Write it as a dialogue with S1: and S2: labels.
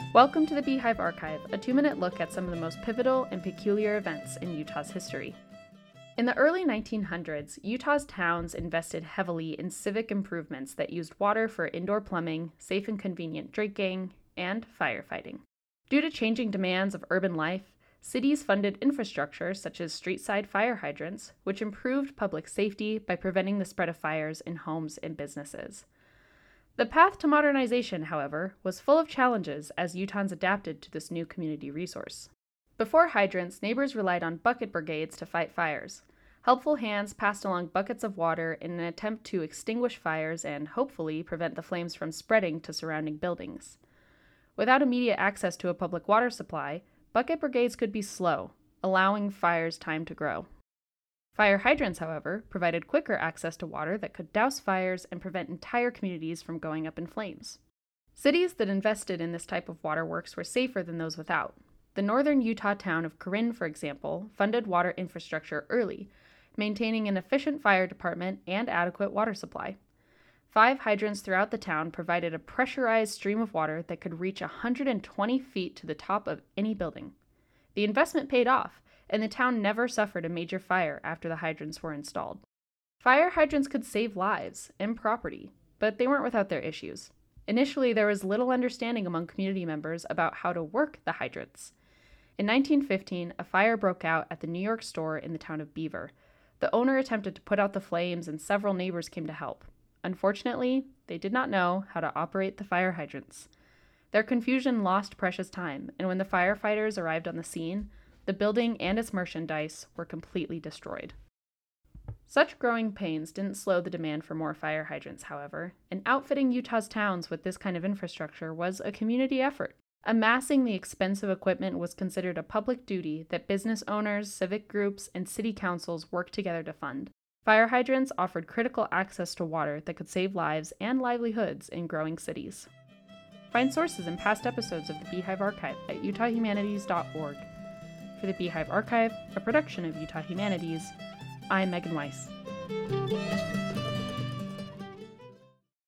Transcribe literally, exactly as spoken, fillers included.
S1: Welcome to the Beehive Archive, a two-minute look at some of the most pivotal and peculiar events in Utah's history. In the early nineteen hundreds, Utah's towns invested heavily in civic improvements that used water for indoor plumbing, safe and convenient drinking, and firefighting. Due to changing demands of urban life, cities funded infrastructure such as street-side fire hydrants, which improved public safety by preventing the spread of fires in homes and businesses. The path to modernization, however, was full of challenges as Utahns adapted to this new community resource. Before hydrants, neighbors relied on bucket brigades to fight fires. Helpful hands passed along buckets of water in an attempt to extinguish fires and, hopefully, prevent the flames from spreading to surrounding buildings. Without immediate access to a public water supply, bucket brigades could be slow, allowing fires time to grow. Fire hydrants, however, provided quicker access to water that could douse fires and prevent entire communities from going up in flames. Cities that invested in this type of waterworks were safer than those without. The northern Utah town of Corinne, for example, funded water infrastructure early, maintaining an efficient fire department and adequate water supply. Five hydrants throughout the town provided a pressurized stream of water that could reach one hundred twenty feet to the top of any building. The investment paid off, and the town never suffered a major fire after the hydrants were installed. Fire hydrants could save lives and property, but they weren't without their issues. Initially, there was little understanding among community members about how to work the hydrants. In nineteen fifteen, a fire broke out at the New York store in the town of Beaver. The owner attempted to put out the flames, and several neighbors came to help. Unfortunately, they did not know how to operate the fire hydrants. Their confusion lost precious time, and when the firefighters arrived on the scene, the building and its merchandise were completely destroyed. Such growing pains didn't slow the demand for more fire hydrants, however, and outfitting Utah's towns with this kind of infrastructure was a community effort. Amassing the expensive equipment was considered a public duty that business owners, civic groups, and city councils worked together to fund. Fire hydrants offered critical access to water that could save lives and livelihoods in growing cities. Find sources and past episodes of the Beehive Archive at utah humanities dot org. For the Beehive Archive, a production of Utah Humanities, I'm Megan Weiss.